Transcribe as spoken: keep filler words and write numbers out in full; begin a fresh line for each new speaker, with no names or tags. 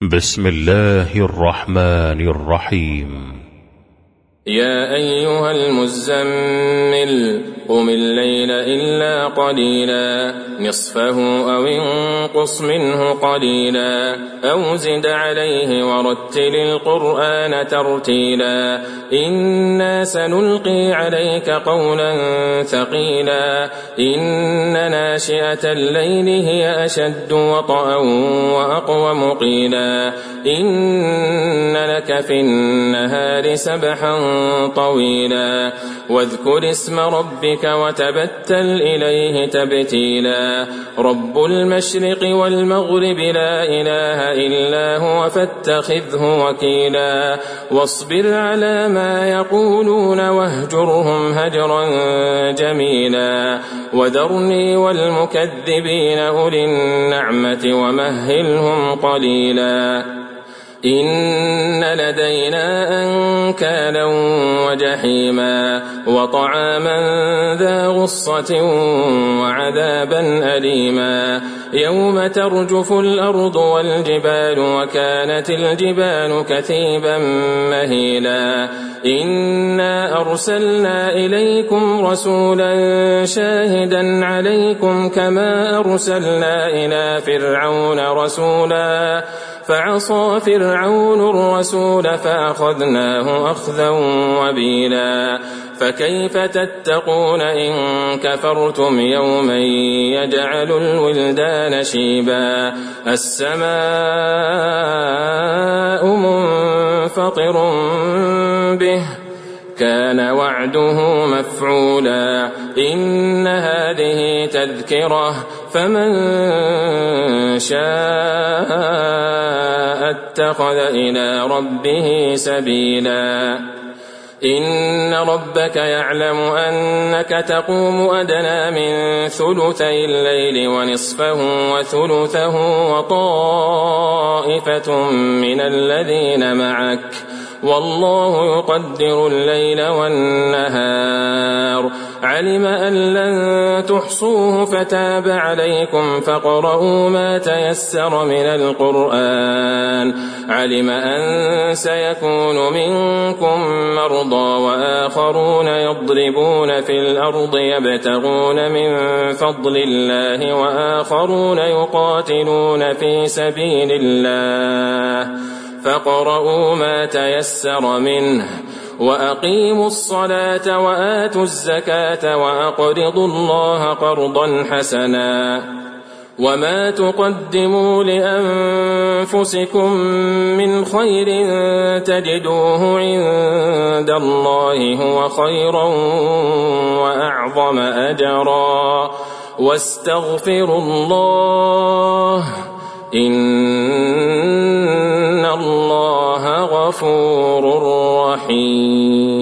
بسم الله الرحمن الرحيم.
يا أيها المزمل قم الليل إلا قليلا نصفه أو انقص منه قليلا أو زد عليه ورتل القرآن ترتيلا إنا سنلقي عليك قولا ثقيلا إن ناشئة الليل هي أشد وطئا وأقوم قيلا إن لك في النهار سبحا طويلا واذكر اسم ربك وتبتل إليه تبتيلا رب المشرق والمغرب لا إله إلا هو فاتخذه وكيلا واصبر على ما يقولون واهجرهم هجرا جميلا وذرني والمكذبين أولي النعمة ومهلهم قليلا إن لدينا أنكالا وجحيما وطعاما ذا غصة وعذابا أليما يوم ترجف الأرض والجبال وكانت الجبال كثيبا مهيلا إنا أرسلنا إليكم رسولا شاهدا عليكم كما أرسلنا إلى فرعون رسولا فعصى فرعون الرسول فأخذناه أخذا وبيلا فكيف تتقون إن كفرتم يوما يجعل الولدان شيبا السماء منفطر به كان وعده مفعولا إن هذه تذكرة فمن شاء اتخذ إلى ربه سبيلا إن ربك يعلم أنك تقوم أدنى من ثلثي الليل ونصفه وثلثه وطائفة من الذين معك والله يقدر الليل والنهار علم أن لن تحصوه فتاب عليكم فاقرؤوا ما تيسر من القرآن علم أن سيكون منكم مرضى وآخرون يضربون في الأرض يبتغون من فضل الله وآخرون يقاتلون في سبيل الله فاقرؤوا ما تيسر منه وأقيموا الصلاة وآتوا الزكاة وأقرضوا الله قرضا حسنا وما تقدموا لأنفسكم من خير تجدوه عند الله هو خيرا وأعظم أجرا واستغفروا الله إن الله غفور رحيم.